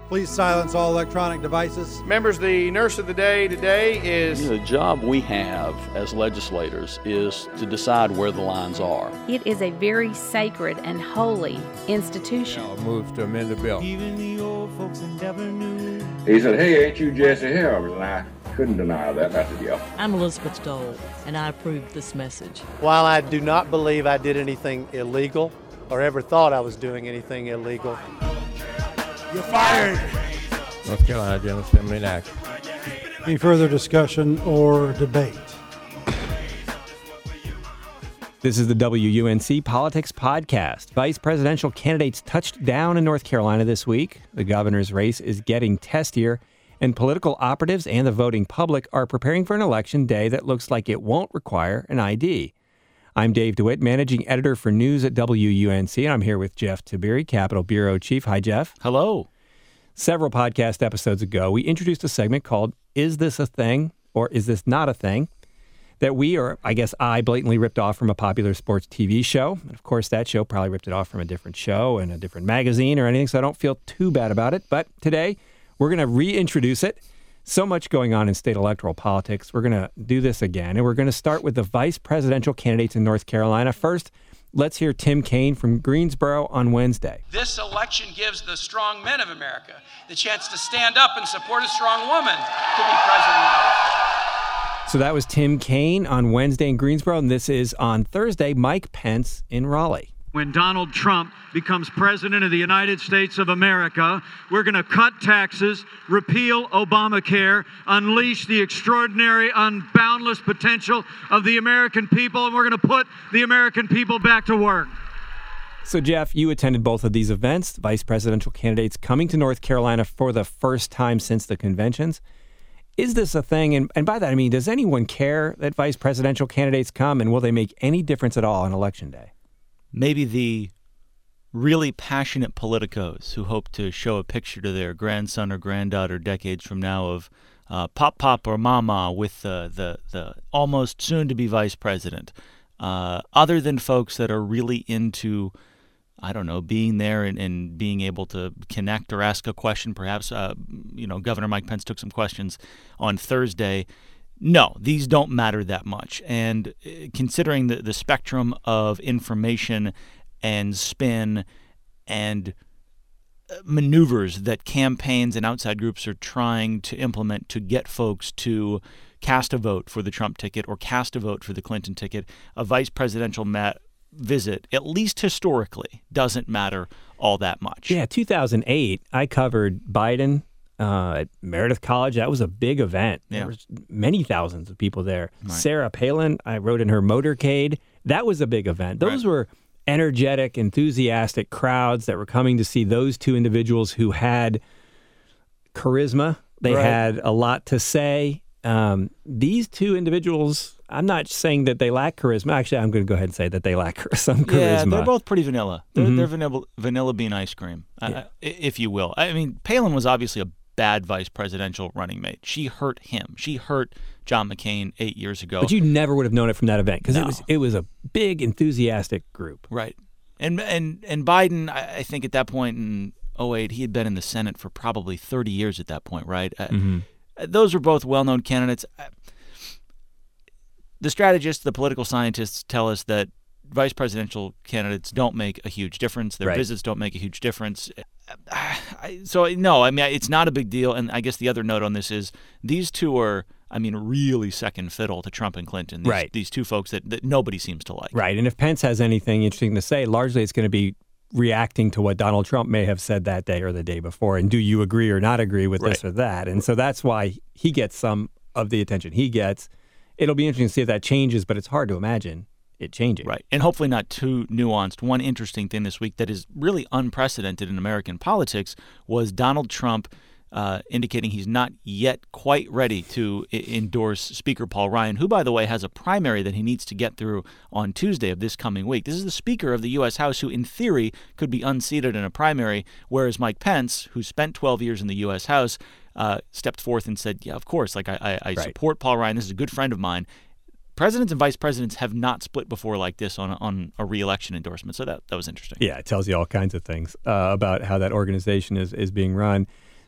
Please silence all electronic devices. Members, the nurse of the day today is... The job we have as legislators is to decide where the lines are. It is a very sacred and holy institution. I'll move to amend the bill. Even the old folks never knew. He said, "Hey, ain't you Jesse Harris?" And I couldn't deny that. I said, "Yeah." I'm Elizabeth Dole, and I approve this message. While I do not believe I did anything illegal or ever thought I was doing anything illegal, You're fired. North Carolina General Assembly enacts. Any further discussion or debate? This is the WUNC Politics Podcast. Vice presidential candidates touched down in North Carolina this week. The governor's race is getting testier, and political operatives and the voting public are preparing for an election day that looks like it won't require an ID. I'm Dave DeWitt, managing editor for news at WUNC, and I'm here with Jeff Tiberi, Capitol Bureau Chief. Hi, Jeff. Hello. Several podcast episodes ago, we introduced a segment called Is This a Thing or Is This Not a Thing? That we, or I guess I, blatantly ripped off from a popular sports TV show. And of course, that show probably ripped it off from a different show and a different magazine or anything, so I don't feel too bad about it. But today, we're going to reintroduce it. So much going on in state electoral politics. We're going to do this again, and we're going to start with the vice presidential candidates in North Carolina. First, let's hear Tim Kaine from Greensboro on Wednesday. This election gives the strong men of America the chance to stand up and support a strong woman to be president of the United States. So that was Tim Kaine on Wednesday in Greensboro, and this is on Thursday, Mike Pence in Raleigh. When Donald Trump becomes president of the United States of America, we're going to cut taxes, repeal Obamacare, unleash the extraordinary, unboundless potential of the American people, and we're going to put the American people back to work. So, Jeff, you attended both of these events, vice presidential candidates coming to North Carolina for the first time since the conventions. Is this a thing? And by that, I mean, does anyone care that vice presidential candidates come, and will they make any difference at all on Election Day? Maybe the really passionate politicos who hope to show a picture to their grandson or granddaughter decades from now of Pop or Mama with the almost soon-to-be vice president. Other than folks that are really into, I don't know, being there and being able to connect or ask a question. Perhaps, Governor Mike Pence took some questions on Thursday. No, these don't matter that much. And considering the spectrum of information and spin and maneuvers that campaigns and outside groups are trying to implement to get folks to cast a vote for the Trump ticket or cast a vote for the Clinton ticket, a vice presidential visit, at least historically, doesn't matter all that much. Yeah, 2008, I covered Biden at Meredith College. That was a big event. Yeah. There was many thousands of people there. Right. Sarah Palin, I rode in her motorcade. That was a big event. Those were energetic, enthusiastic crowds that were coming to see those two individuals who had charisma. They had a lot to say. These two individuals, I'm not saying that they lack charisma. Actually, I'm going to go ahead and say that they lack some charisma. Yeah, they're both pretty vanilla. They're vanilla bean ice cream, if you will. I mean, Palin was obviously a bad vice presidential running mate. She hurt him. She hurt John McCain 8 years ago. But you never would have known it from that event because it was a big, enthusiastic group. Right. And Biden, I think at that point in 2008, he had been in the Senate for probably 30 years at that point, right? Those were both well-known candidates. The strategists, the political scientists tell us that vice presidential candidates don't make a huge difference. Their visits don't make a huge difference. It's not a big deal. And I guess the other note on this is these two are, really second fiddle to Trump and Clinton. These two folks that nobody seems to like. Right. And if Pence has anything interesting to say, largely it's going to be reacting to what Donald Trump may have said that day or the day before. And do you agree or not agree with this or that? And so that's why he gets some of the attention he gets. It'll be interesting to see if that changes, but it's hard to imagine it changing. Right. And hopefully not too nuanced. One interesting thing this week that is really unprecedented in American politics was Donald Trump indicating he's not yet quite ready to endorse Speaker Paul Ryan, who, by the way, has a primary that he needs to get through on Tuesday of this coming week. This is the Speaker of the U.S. House who, in theory, could be unseated in a primary, whereas Mike Pence, who spent 12 years in the U.S. House, stepped forth and said, yeah, of course, I support Paul Ryan. This is a good friend of mine. Presidents and vice presidents have not split before like this on a re-election endorsement, so that was interesting. Yeah, it tells you all kinds of things about how that organization is being run.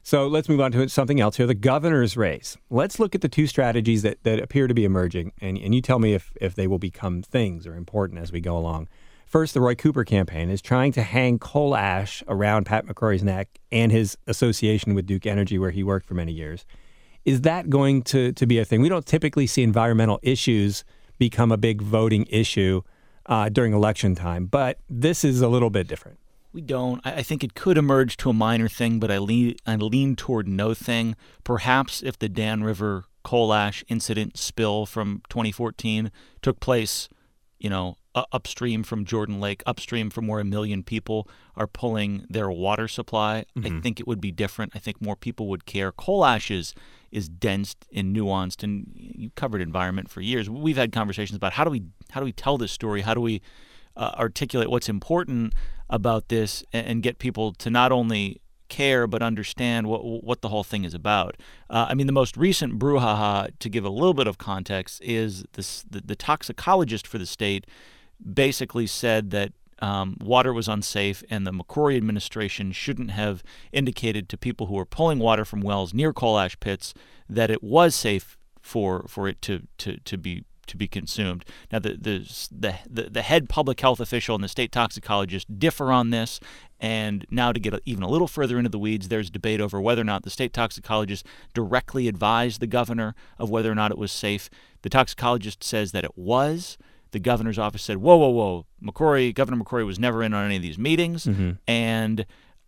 So let's move on to something else here, the governor's race. Let's look at the two strategies that appear to be emerging, and you tell me if they will become things or important as we go along. First, the Roy Cooper campaign is trying to hang coal ash around Pat McCrory's neck and his association with Duke Energy, where he worked for many years. Is that going to be a thing? We don't typically see environmental issues become a big voting issue during election time, but this is a little bit different. We don't. I think it could emerge to a minor thing, but I lean toward no thing. Perhaps if the Dan River coal ash incident spill from 2014 took place, upstream from Jordan Lake, upstream from where 1 million people are pulling their water supply, I think it would be different. I think more people would care. Coal ash is dense and nuanced, and you covered environment for years. We've had conversations about how do we tell this story? How do we articulate what's important about this and get people to not only care but understand what the whole thing is about. The most recent brouhaha, to give a little bit of context, is the toxicologist for the state basically said that water was unsafe and the McCrory administration shouldn't have indicated to people who were pulling water from wells near coal ash pits that it was safe for it to be consumed. Now, the head public health official and the state toxicologist differ on this, and now to get even a little further into the weeds, there's debate over whether or not the state toxicologist directly advised the governor of whether or not it was safe. The toxicologist says that it was. The governor's office said, whoa, Governor McCrory was never in on any of these meetings, and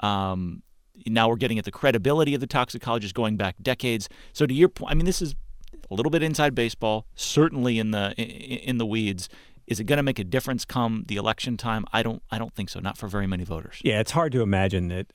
now we're getting at the credibility of the toxicologist going back decades. So to your point, this is a little bit inside baseball, certainly in the weeds. Is it going to make a difference come the election time? I don't think so. Not for very many voters. Yeah, it's hard to imagine that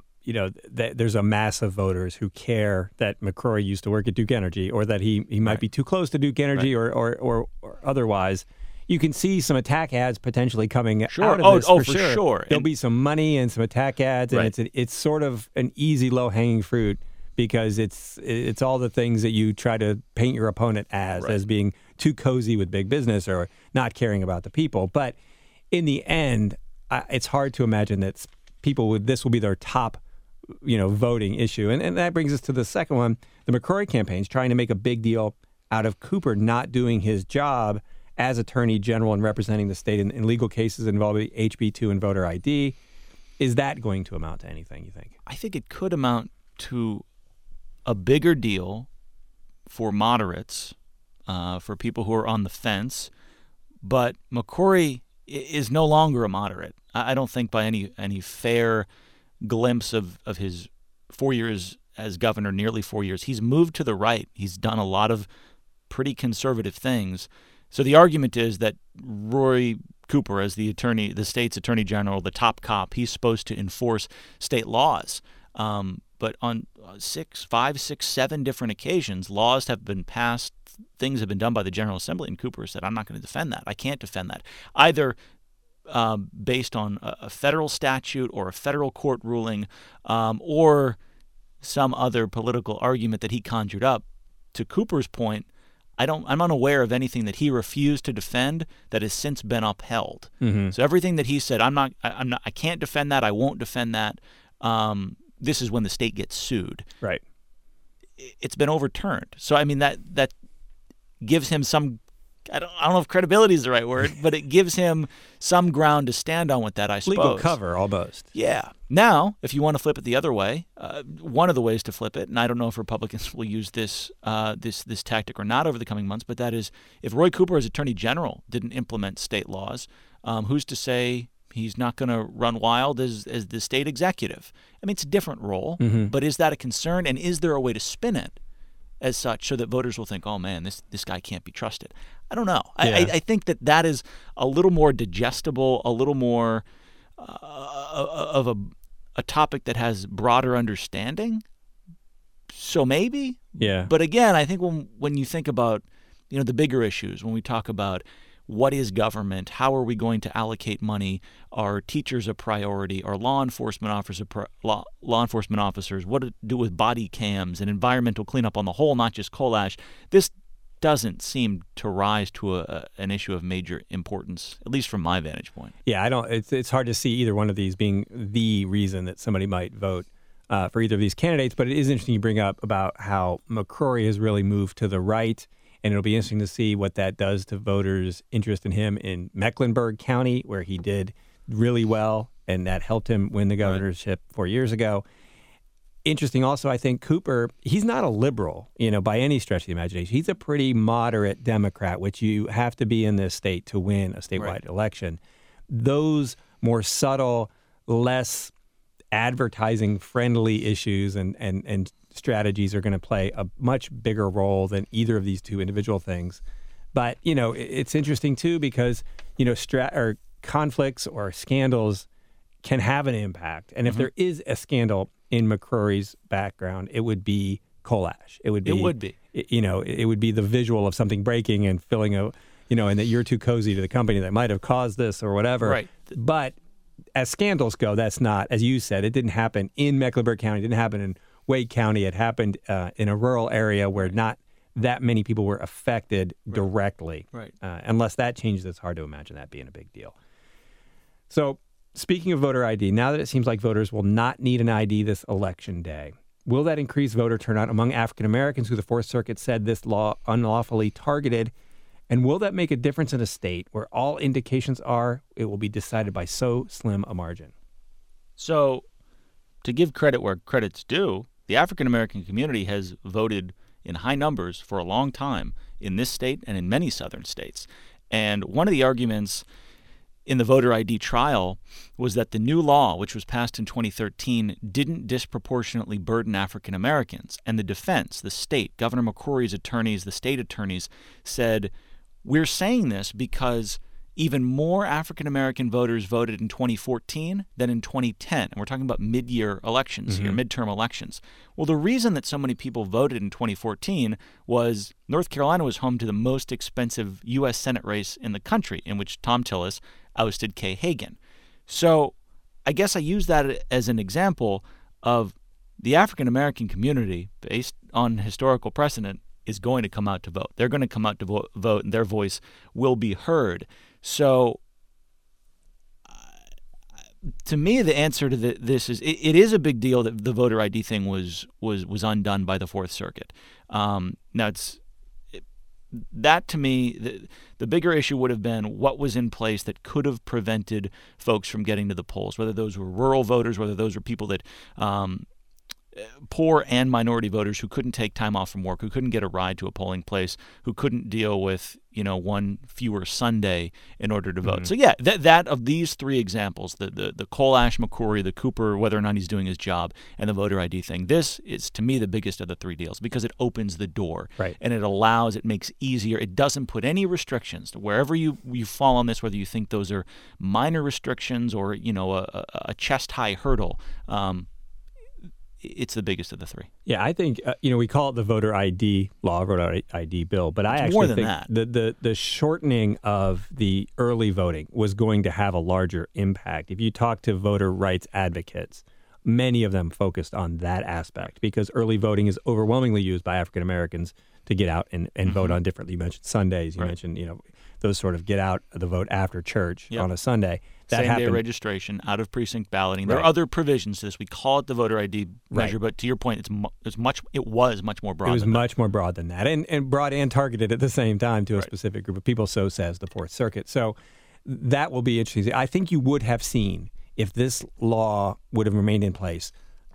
that there's a mass of voters who care that McCrory used to work at Duke Energy, or that he might be too close to Duke Energy, or otherwise. You can see some attack ads potentially coming out of this. For sure. There'll be some money and some attack ads, and it's sort of an easy, low-hanging fruit, because it's all the things that you try to paint your opponent as being too cozy with big business or not caring about the people. But in the end, it's hard to imagine that this will be their top, voting issue. And that brings us to the second one. The McCrory campaign's trying to make a big deal out of Cooper not doing his job as Attorney General and representing the state in legal cases involving HB2 and voter ID. Is that going to amount to anything, you think? I think it could amount to a bigger deal for moderates, for people who are on the fence. But McCrory is no longer a moderate. I don't think by any fair glimpse of his 4 years as governor, nearly 4 years, he's moved to the right. He's done a lot of pretty conservative things. So the argument is that Roy Cooper, as the state's attorney general, the top cop, he's supposed to enforce state laws. But on 5, 6, 7 different occasions, laws have been passed, things have been done by the General Assembly, and Cooper said, I'm not going to defend that. I can't defend that. Either based on a federal statute or a federal court ruling, or some other political argument that he conjured up. To Cooper's point, I'm unaware of anything that he refused to defend that has since been upheld. So everything that he said, I can't defend that, I won't defend that. This is when the state gets sued. Right. It's been overturned. So that gives him some, I don't know if credibility is the right word, but it gives him some ground to stand on with that, I suppose. Legal cover, almost. Yeah. Now, if you want to flip it the other way, one of the ways to flip it, and I don't know if Republicans will use this tactic or not over the coming months, but that is, if Roy Cooper as Attorney General didn't implement state laws, who's to say he's not going to run wild as the state executive? It's a different role, but is that a concern, and is there a way to spin it as such so that voters will think, oh man, this guy can't be trusted? I don't know. Yeah. I think that is a little more digestible, a little more of a topic that has broader understanding. So maybe. Yeah. But again, I think when you think about the bigger issues, when we talk about what is government, how are we going to allocate money, are teachers a priority, are law enforcement officers, what to do with body cams and environmental cleanup on the whole, not just coal ash, this doesn't seem to rise to an issue of major importance, at least from my vantage point. Yeah, it's hard to see either one of these being the reason that somebody might vote for either of these candidates. But it is interesting you bring up about how McCrory has really moved to the right, and it'll be interesting to see what that does to voters' interest in him in Mecklenburg County, where he did really well, and that helped him win the governorship 4 years ago. Interesting also, I think Cooper, he's not a liberal, by any stretch of the imagination. He's a pretty moderate Democrat, which you have to be in this state to win a statewide election. Those more subtle, less advertising-friendly issues and strategies are going to play a much bigger role than either of these two individual things. But, it's interesting, too, because, conflicts or scandals can have an impact. And if there is a scandal in McCrory's background, it would be coal ash. It would be. It would be the visual of something breaking and filling and that you're too cozy to the company that might have caused this or whatever. Right. But as scandals go, that's not, as you said, it didn't happen in Mecklenburg County. It didn't happen in Wake County. It happened in a rural area where not that many people were affected directly. Right. Unless that changes, it's hard to imagine that being a big deal. So, speaking of voter ID, now that it seems like voters will not need an ID this election day, will that increase voter turnout among African Americans who the Fourth Circuit said this law unlawfully targeted? And will that make a difference in a state where all indications are it will be decided by so slim a margin? So, to give credit where credit's due, the African American community has voted in high numbers for a long time in this state and in many southern states. And one of the arguments in the voter ID trial was that the new law, which was passed in 2013, didn't disproportionately burden African Americans. And the defense, the state, Governor McCrory's attorneys, the state attorneys said, we're saying this because even more African American voters voted in 2014 than in 2010. And we're talking about mid-year elections here, midterm elections. Well, the reason that so many people voted in 2014 was North Carolina was home to the most expensive U.S. Senate race in the country, in which Thom Tillis ousted Kay Hagan. So I guess I use that as an example of the African American community, based on historical precedent, is going to come out to vote. They're going to come out to vote, and their voice will be heard. So to me, the answer to this is it is a big deal that the voter ID thing was undone by the Fourth Circuit. Now, that to me, the bigger issue would have been what was in place that could have prevented folks from getting to the polls, whether those were rural voters, whether those were people that poor and minority voters who couldn't take time off from work, who couldn't get a ride to a polling place, who couldn't deal with, one fewer Sunday in order to vote. So yeah, that of these three examples, the coal ash McCrory, the Cooper, whether or not he's doing his job, and the voter ID thing, this is to me the biggest of the three deals because it opens the door. Right. And it makes easier. It doesn't put any restrictions. Wherever you fall on this, whether you think those are minor restrictions or, a chest-high hurdle, it's the biggest of the three. Yeah, I think, we call it the voter ID law, voter ID bill, but I actually think the shortening of the early voting was going to have a larger impact. If you talk to voter rights advocates, many of them focused on that aspect because early voting is overwhelmingly used by African Americans to get out and vote on differently. You mentioned Sundays. You mentioned, those sort of get out the vote after church on a Sunday. That Same-day registration, out-of-precinct balloting. There are other provisions to this. We call it the voter ID measure, but to your point, it was much more broad. It was much more broad than that, and broad and targeted at the same time to a specific group of people. So says the Fourth Circuit. So that will be interesting. I think you would have seen, if this law would have remained in place,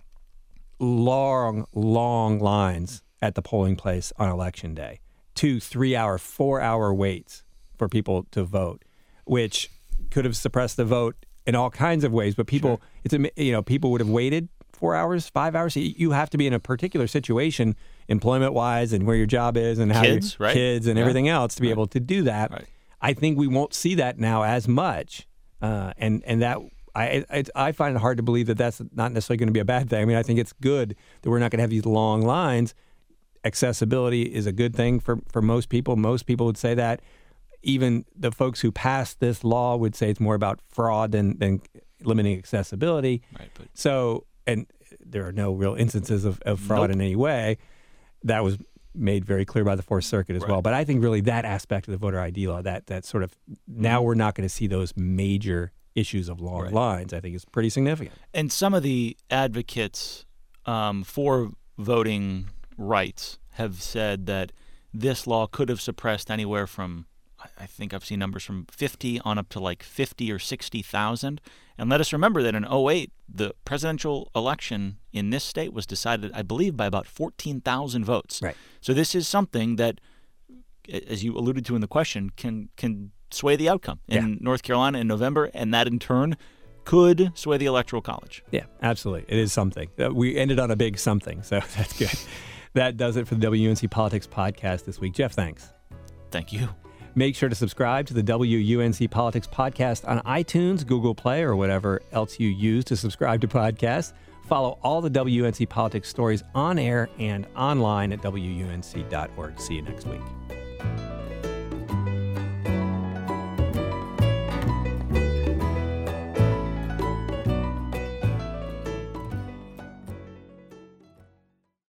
long lines at the polling place on Election Day, 2, 3 hour, 4 hour waits for people to vote, which could have suppressed the vote in all kinds of ways. But people, people would have waited 4 hours, 5 hours. You have to be in a particular situation, employment-wise, and where your job is, and how kids and everything else to be able to do that. Right. I think we won't see that now as much, and that I find it hard to believe that that's not necessarily going to be a bad thing. I mean, I think it's good that we're not going to have these long lines. Accessibility is a good thing for most people. Most people would say that. Even the folks who passed this law would say it's more about fraud than limiting accessibility. Right, so, and there are no real instances of fraud in any way. That was made very clear by the Fourth Circuit as well. But I think really that aspect of the voter ID law, that sort of, now we're not going to see those major issues of long lines, I think is pretty significant. And some of the advocates for voting rights have said that this law could have suppressed anywhere from, I think I've seen numbers from 50 on up to like 50 or 60,000. And let us remember that in 2008, the presidential election in this state was decided, I believe, by about 14,000 votes. Right. So this is something that, as you alluded to in the question, can sway the outcome in North Carolina in November, and that in turn could sway the Electoral College. Yeah, absolutely. It is something. We ended on a big something, so that's good. That does it for the WUNC Politics Podcast this week. Jeff, thanks. Thank you. Make sure to subscribe to the WUNC Politics Podcast on iTunes, Google Play, or whatever else you use to subscribe to podcasts. Follow all the WUNC Politics stories on air and online at WUNC.org. See you next week.